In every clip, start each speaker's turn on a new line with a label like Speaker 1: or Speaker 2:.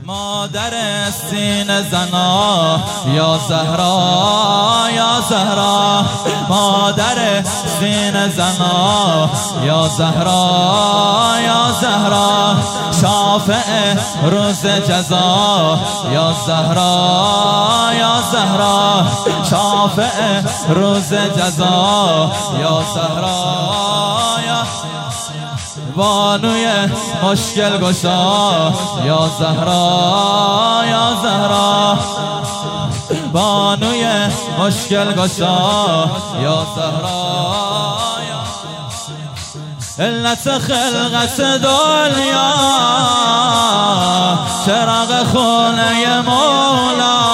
Speaker 1: مادر سینه زنا یا زهرا یا زهرا، مادر سینه زنا یا زهرا یا زهرا، شافع روز جزا یا زهرا یا زهرا، شافع روز جزا یا زهرا یا بانوی مشکل گشا یا زهرا یا زهرا، بانوی مشکل گشا یا زهرا یا علت خلقت دنیا، چراغ خونه مولا،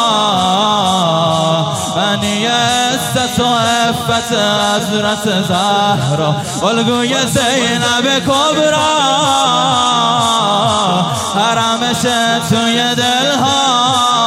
Speaker 1: بنی عزت و عفت حضرت زهرا، الگوی زینب کبرا، حرمش توی دلها،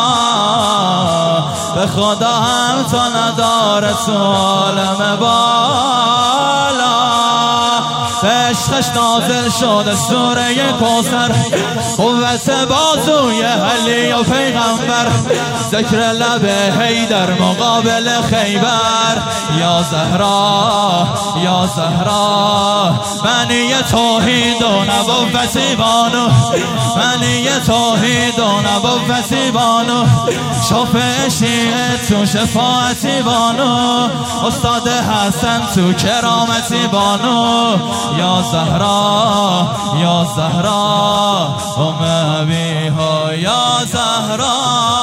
Speaker 1: به خدا هم تا نداره تو عالم بالا، به عشقش نازل شده سوره کوثر، قوت بازوی علی و پیغمبر، ذکر لب حیدر مقابل خیبر یا زهرا یا زهرا، منی توحید و نبوتی بانو، منی توحید و نبوتی بانو، شفع شیعه تو شفاعتی بانو، استاد حسن تو کرامتی بانو یا زهرا یا زهرا، ابیها یا زهرا،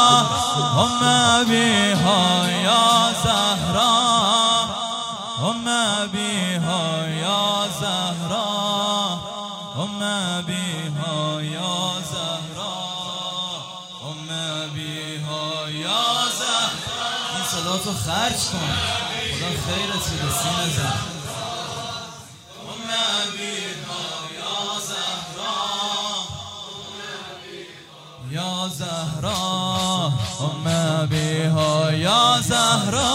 Speaker 1: ابیها یا زهرا، ابیها یا زهرا، ابیها یا زهرا، ابیها یا زهرا. این صداتو خرج کن، خدا خیرت بده سینه زن. یا زهرا ابیها یا زهرا،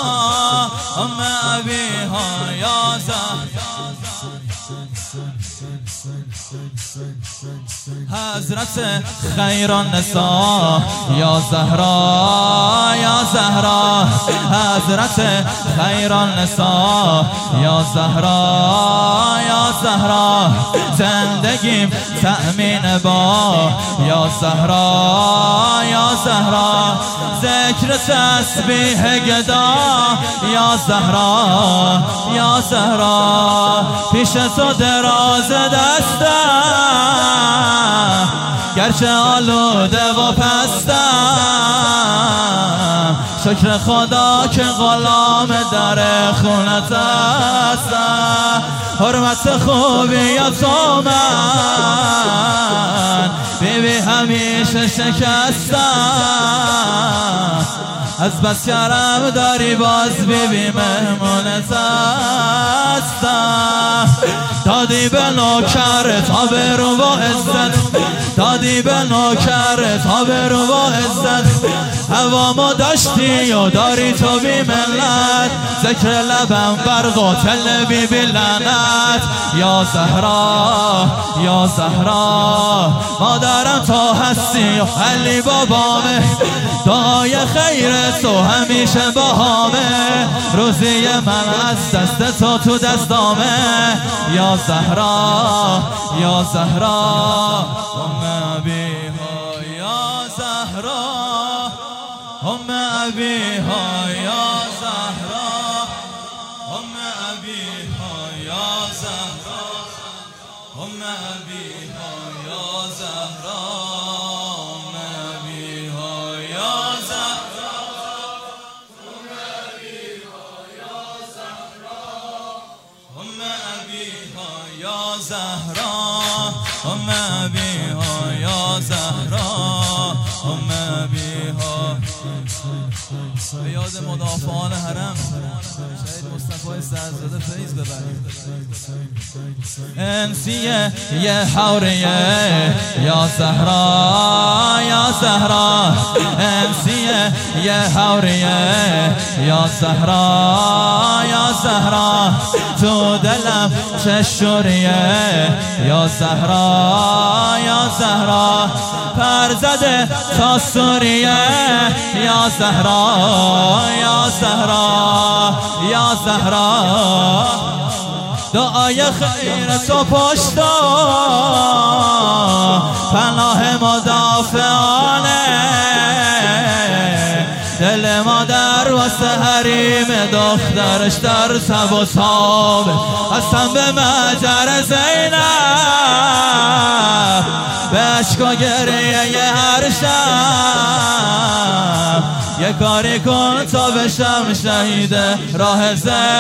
Speaker 1: ابیها یا زهرا، حضرت خیر النساء یا زهرا یا زهرا، حضرت خیر النساء یا زهرا یا زهرا، زندگیم تأمین با یا زهرا یا زهرا، ذکر تسبیح گدا یا زهرا یا زهرا، پیش تو دراز دستم گرچه آلوده و پستم، شکر خدا که غلام در خونت هستم، حرمت خوبی یا تو من بیبی همیشه شکستم، از بس کرم داری باز بیبی مهمونت هستم، دادی به نوکرت آبرو و عزت، دادی به نوکرت آبرو و عزت، هوامو داشتی و داری تو بی ملت، ذکر لبم بر قاتل بیبی لعنت یا زهرا یا زهرا، مادرم تو هستی و علی بابامه، دعای خیر تو همیشه باهامه، روزی من از دست تو دستامه یا زهرا یا زهرا، ابیها یا زهرا، ابیها یا زهرا، ابیها یا زهرا، ابیها یا زهرا، ابیها یا زهرا، ابیها یا زهرا، ابیها یا زهرا، ابیها به یاد مدافعان حرم شهید مصطفی سرزاده فیض ببرید. انسیه یه حوریه یا زهرا یا زهرا، انسیه یه حوریه یا زهرا یا زهرا، تو دلم چشوریه یا زهرا یا زهرا، پر زده تا سوریه. یا زهرا یا زهرا یا زهرا، دعای خیر تو پشتا پناه مدافعانه. دل مادر واسه حریم دخترش در تب و تاب، هستم به مجر زینب به عشق و گریه هر شب. یه کاری کن تا بشم شهید راه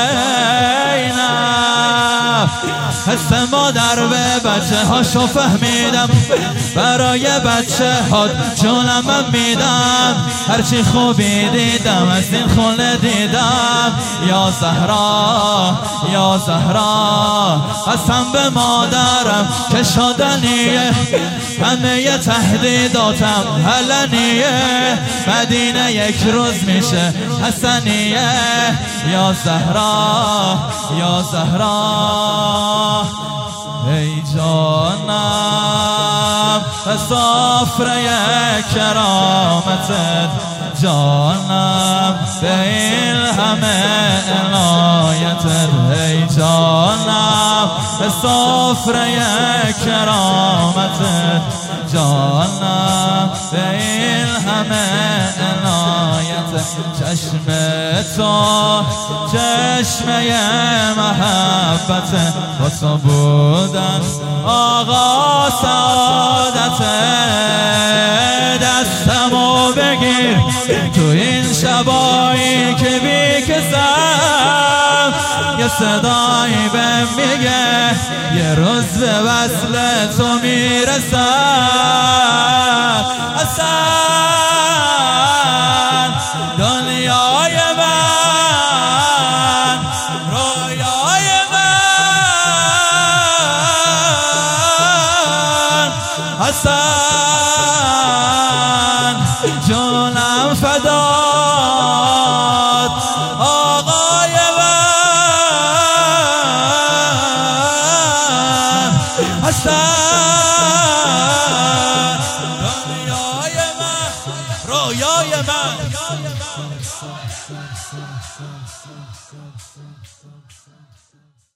Speaker 1: زینب. حس مادر به بچه هاشو فهمیدم، برای بچه ها جونم من میدم. هرچی خوبی دیدم از این خونه دیدم. یا زهرا یا زهرا، قسم به مادرم که شدنیه همه تهدیداتم علنیه. مدینه یک روز میشه حسنیه. یا زهرا یا زهرا، ای جانم سفره کرامتت، جانم به این همه عنایتت. ای جانم سفره کرامتت، جانم به این همه عنایتت. چشم تو چشمه محبت، با تو بودن آقا سعادته. دستمو بگیر تو این شبایی که بیکسم، یه صدایی بهم میگه یه روز به وصل تو میرسم. اصلا دنیای من، رویای من، حسن جونم فدات آقای من. حسن دنیای من، رویای من.